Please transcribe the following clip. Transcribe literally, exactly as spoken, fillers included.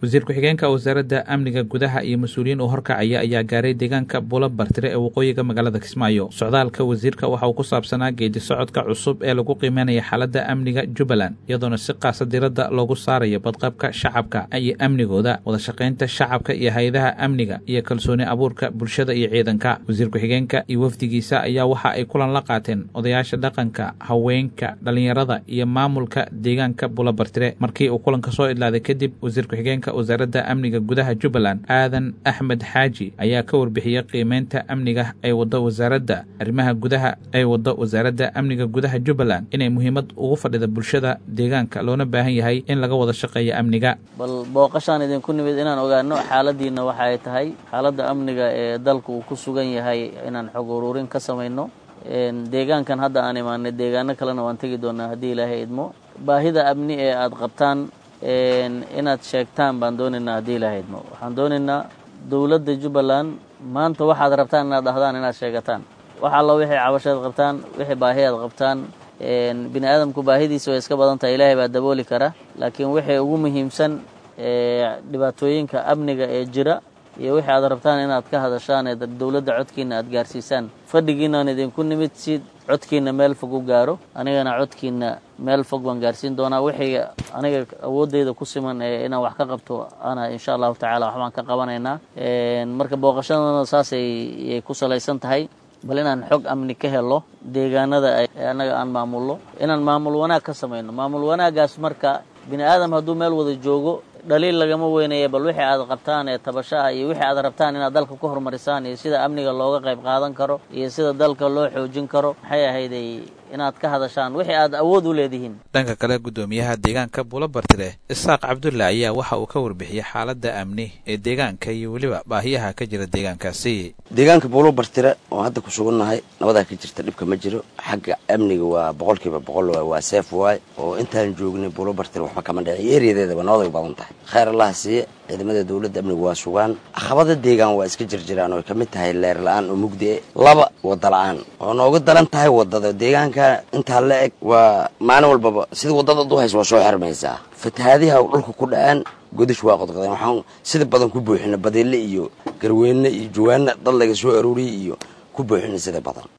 wasiir ku-xigeenka wasaaradda amniga gudaha iyo mas-uuliyiin uu horkacaya ayaa gaaray deegaanka Buula Bartire ee waqooyiga magaalada Kismaayo. Socdaalka wasiirka waxa uu ku saabsanaa geedi socodka cusub ee lagu qiimeeyo xaaladda amniga Jubbaland, iyadoona si qaas diiradda loogu saarayo badqabka shacabka iyo amnigooda, wada shaqaynta shacabka iyo hay'adaha amniga iyo kalsooni abuurka bulshada iyo ciidanka. Wasiir ku-xigeenka iyo wafdigiisa ayaa waxa ay kulan la qaateen odayaasha dhaqanka, haweenka, dhalinyarada iyo maamulka deegaanka Buula Bartire. Markii uu kulanka soo idlaaday kadib, wasiir ku-xigeenka wasaaradda amniga gudaha Jubbaland Aadan Axmed Xaaji ayaa ka warbixiyay qiimeynta amniga ay wado wasaaradda arrimaha gudaha ay wado wasaaradda amniga gudaha Jubbaland inay muhiimad ugu fadhida bulshada deegaanka loona baahan yahay in laga wada shaqeeyo amniga. bal booqashaan idinku nimid inaan ogaano xaaladiina waxa ay tahay xaaladda amniga ee dalku uu ku sugan yahay, inaan xog ururin ka sameeyno. een deegaankan hadda aan imaanay deegaano kalena waan tagi doonaa haddii Ilaahay idmo. baahida amni ee aad qabtaan een inaad sheegtaan baan doonaynaa haddii Ilaahay idmo. waxaan doonaynaa dawladda Jubbaland maanta waxaad rabtaan inaad dhahdaan inaad sheegataan waxa alla wixii cabashaad qabtaan, wixii baahiyaad qabtaan. een bini aadamku baahidiisa way iska badan tahay, Ilaahay baa dabooli kara, laakiin wixii ugu muhiimsan ee dhibaatooyinka amniga ee jira iyo wixii aad rabtaan inaad ka hadashaan ee dawladda codkiina aad gaarsiisaan. fadhigiinaan idinku nimid si codkiina meel fog u gaaro, anigana codkiina meel fog baan gaarsiin doonaa. wixii aniga awoodeyda ku siman ee inaan wax ka qabto ana insha allahu tacaala waxbaan ka qabanaynaa. marka booqashadana saasay ku salaysan tahay, bal inaan xog amni ka helo deegaanada anaga aan maamulno, inaan maamul wanaag ka samayno. maamul wanaagaas marka bini aadam hadduu meel wada joogo dhaliil lagama weynayo, bal wixii aad qabtaan ee tabashaha iyo wixii aad rabtaan inaad dalka ku horumarisaan iyo sida amniga looga qayb qaadan karo iyo sida dalka loo xoojin karo maxay ahayday inaad ka hadashaan wixii aad awood u leedihiin. dhanka kale, gudoomiyaha deegaanka Buula Bartire Isaaq Cabdulla ayaa waxa uu ka warbixiyay xaaladda amni ee deegaanka iyo weliba baahiyaha ka jira deegaankaasi. deegaanka Buula Bartire oo hadda ku sugannahay nabada ka jirta, dhibka ma jiro. xagga amniga waa boqolkiiba boqol waa safe waay, oo intaan joognay Buula Bartire waxba kama dhicin, ereyadeeda waa nabad badan tahay. khayr Allah siiye ciidamada dawladda amniga waa sugaan. caqabada deegaan waa iska jirjiraan oo kamid tahay leer la'aan oo mugdi laba wada la'aan oo nooga daran tahay wadada deegaanka inta la eg waa maalin walba sida wadada du hayso waa soo xirmaysaa. fatahaadiha dhulka ku dhacaan godish waa qodqodeen, waxaan sida badan ku buuxina badeelle iyo garweynna iyo jawaana dad laga soo aruuriyay iyo ku buuxina sida badan.